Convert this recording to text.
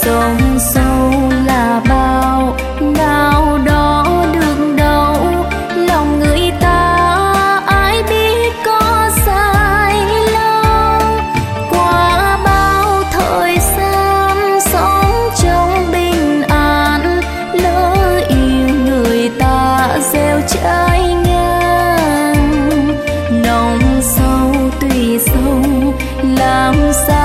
sông sâu là bao, nào đó được đâu, lòng người ta ai biết có dài lâu. Qua bao thời gian sống trong bình an, lỡ yêu người ta gieo trái ngang. Nồng sâu tùy sông làm sao